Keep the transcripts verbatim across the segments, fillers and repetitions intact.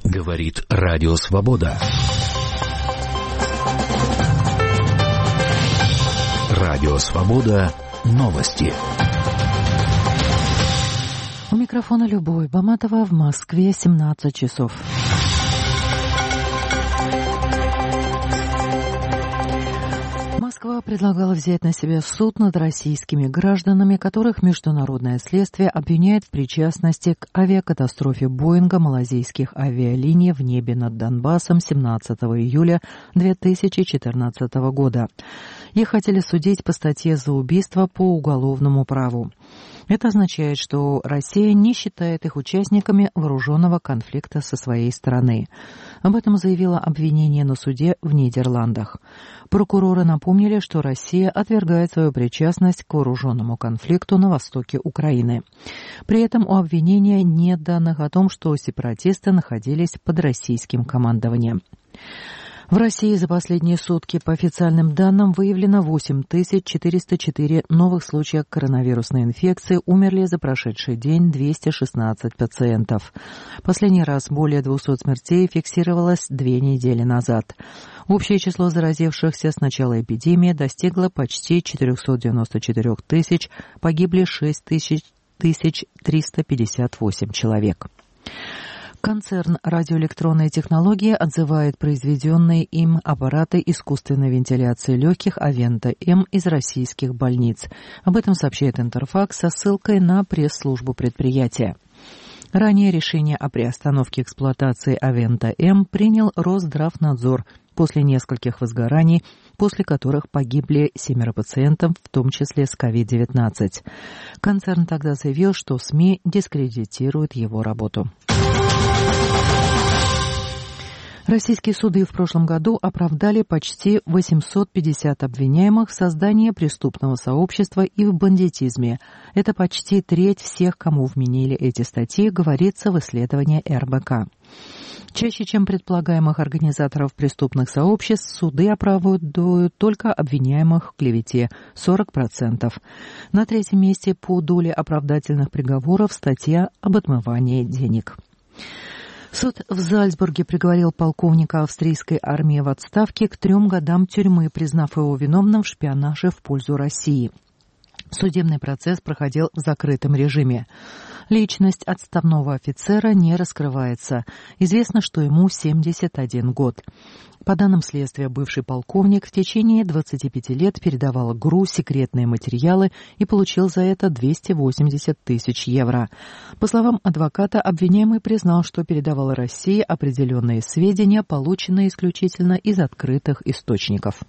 Говорит Радио Свобода. Радио Свобода. Новости. У микрофона Любовь Баматова, в Москве семнадцать часов. Москва предлагала взять на себя суд над российскими гражданами, которых международное следствие обвиняет в причастности к авиакатастрофе Боинга малайзийских авиалиний в небе над Донбассом семнадцатого июля две тысячи четырнадцатого года. Их хотели судить по статье за убийство по уголовному праву. Это означает, что Россия не считает их участниками вооруженного конфликта со своей стороны. Об этом заявило обвинение на суде в Нидерландах. Прокуроры напомнили, что Россия отвергает свою причастность к вооруженному конфликту на востоке Украины. При этом у обвинения нет данных о том, что сепаратисты находились под российским командованием. В России за последние сутки, по официальным данным, выявлено восемь тысяч четыреста четыре новых случаев коронавирусной инфекции, умерли за прошедший день двести шестнадцать пациентов. Последний раз более двухсот смертей фиксировалось две недели назад. Общее число заразившихся с начала эпидемии достигло почти четырехсот девяноста четырёх тысяч, погибли шесть тысяч триста пятьдесят восемь человек. Концерн «Радиоэлектронные технологии» отзывает произведенные им аппараты искусственной вентиляции легких «Авента-М» из российских больниц. Об этом сообщает Интерфакс со ссылкой на пресс-службу предприятия. Ранее решение о приостановке эксплуатации «Авента-М» принял Росздравнадзор после нескольких возгораний, после которых погибли семеро пациентов, в том числе с ковид девятнадцать. Концерн тогда заявил, что СМИ дискредитируют его работу. Российские суды в прошлом году оправдали почти восемьсот пятьдесят обвиняемых в создании преступного сообщества и в бандитизме. Это почти треть всех, кому вменили эти статьи, говорится в исследовании эр бэ ка. Чаще, чем предполагаемых организаторов преступных сообществ, суды оправдывают только обвиняемых в клевете – сорок процентов. На третьем месте по доле оправдательных приговоров статья об отмывании денег. Суд в Зальцбурге приговорил полковника австрийской армии в отставке к трем годам тюрьмы, признав его виновным в шпионаже в пользу России. Судебный процесс проходил в закрытом режиме. Личность отставного офицера не раскрывается. Известно, что ему семьдесят один год. По данным следствия, бывший полковник в течение двадцати пяти лет передавал ГРУ секретные материалы и получил за это двести восемьдесят тысяч евро. По словам адвоката, обвиняемый признал, что передавал России определенные сведения, полученные исключительно из открытых источников.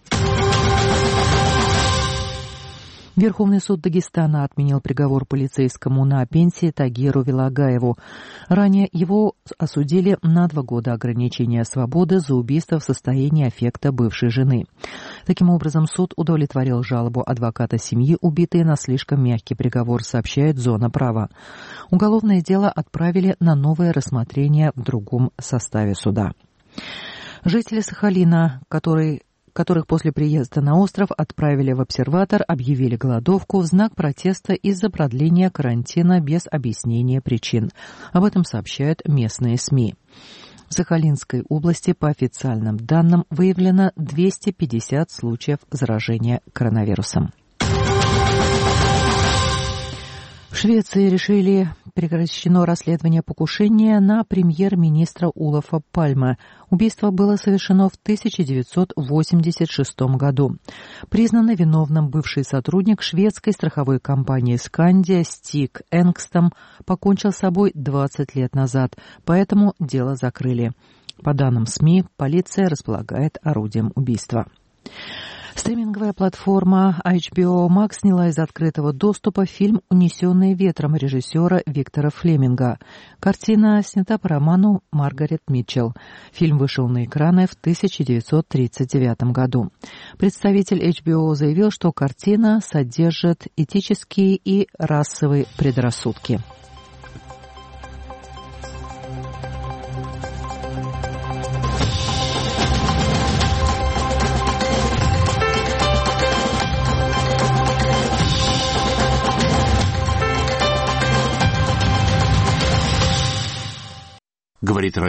Верховный суд Дагестана отменил приговор полицейскому на пенсии Тагиру Вилагаеву. Ранее его осудили на два года ограничения свободы за убийство в состоянии аффекта бывшей жены. Таким образом, суд удовлетворил жалобу адвоката семьи убитой на слишком мягкий приговор, сообщает «Зона права». Уголовное дело отправили на новое рассмотрение в другом составе суда. Жители Сахалина, которые которых после приезда на остров отправили в обсерватор, объявили голодовку в знак протеста из-за продления карантина без объяснения причин. Об этом сообщают местные СМИ. В Сахалинской области, по официальным данным, выявлено двести пятьдесят случаев заражения коронавирусом. В Швеции решили прекращено расследование покушения на премьер-министра Олафа Пальме. Убийство было совершено в тысяча девятьсот восемьдесят шестом году. Признанный виновным бывший сотрудник шведской страховой компании «Скандия» Стиг Энгстом покончил с собой двадцать лет назад, поэтому дело закрыли. По данным СМИ, полиция располагает орудием убийства. Стриминговая платформа эйч би о Max сняла из открытого доступа фильм «Унесенные ветром» режиссера Виктора Флеминга. Картина снята по роману Маргарет Митчелл. Фильм вышел на экраны в тысяча девятьсот тридцать девятом году. Представитель эйч би о заявил, что картина содержит этические и расовые предрассудки. Говорит